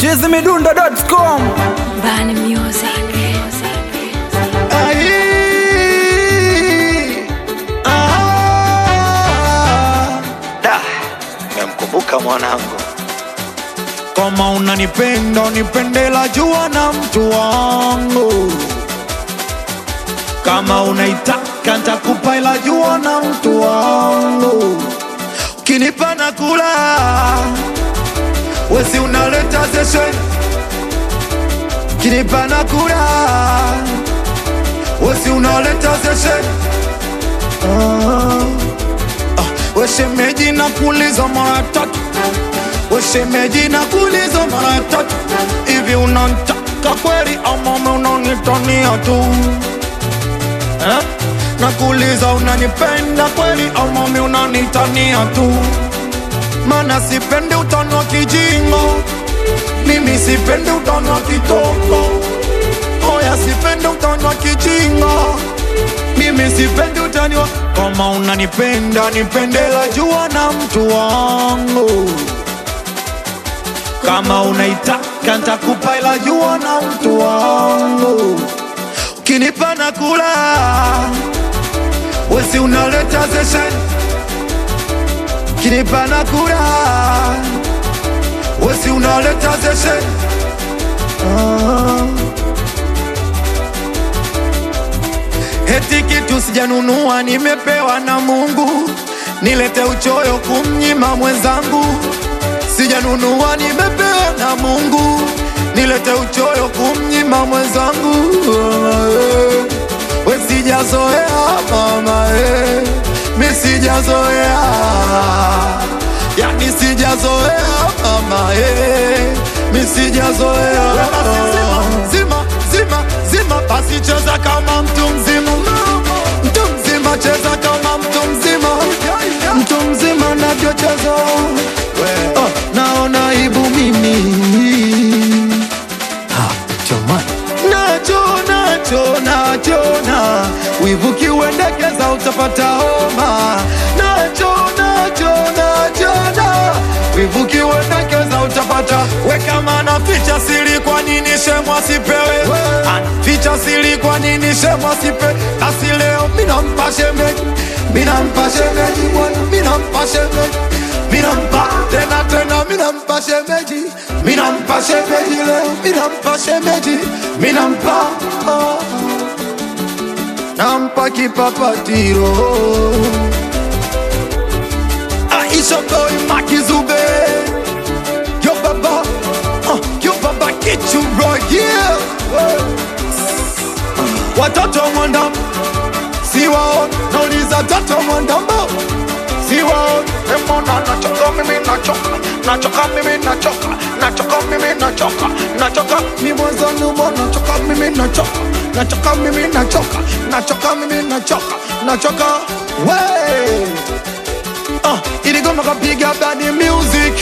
chizimidundo.com. Bani Music. Memkumbuka mwanangu. Kama unanipenda unipendela jua na mtu wangu. Kama unaitaka nitakupa ila jua na mtu wangu. Ukinipa na kula wesi unaleta session. Ukinipa na kula wesi unaleta session. Weshemeji na kuuliza mara tatu. Weshemeji na kuuliza mara tatu. Hivi unanitaka kweli ama unanitania tu? Na kuuliza unanipenda kweli ama unanitania tu? Mana sipendi utani wa kijingo. Mimi sipendi utani wa kitoko. Oya sipendi utani wa kijingo. Mimi sipendi utani wa. Kama unanipenda nipendela jua na mtu wangu. Kama unaitaka nitakupa ila jua na mtu wangu. Ukinipa na kula wesi unaleta session. Ukinipa na kula wesi unaleta session. Eti kitu sijanunua nimepewa na Mungu. Nilete uchoyo kumnyima mwenzangu. Sijanunua nimepewa na Mungu. Nilete uchoyo kumnyima mwenzangu. We sijazoea mama mi sijazoea. Yani sijazoea mama mi sijazoea. Zima basi cheza kama mtu mzima. Mtu mzima cheza kama mtu mzima. Mtu mzima navyocheza naona aibu mimi. Nacho wivuki uendekeza utapata homa. Nacho wivuki uendekeza utapata. Weka mana ficha siri kwa nini shemwa sipewe. Ficha siri kwa nini shemwa sipewe. Kasi leo minampa shemeji. Minampa shemeji bwana. Minampa shemeji. Minampa tena minampa shemeji. Minampa shemeji leo. Minampa shemeji. Minampa nampa kipapatiro. Aisha boy Makizube. Yo baba get you right here. Watoto mwandam siwa nauliza toto mwandambo siwa. Emona nachoka mimi nachoka. Nachoka mimi nachoka. Nachoka mimi nachoka. Nachoka mi mwanzo numo. Nachoka mimi nachoka. Nachoka mimi nachoka. Nachoka mimi nachoka. Nachoka wey. Iligoma kapiga Bani Music.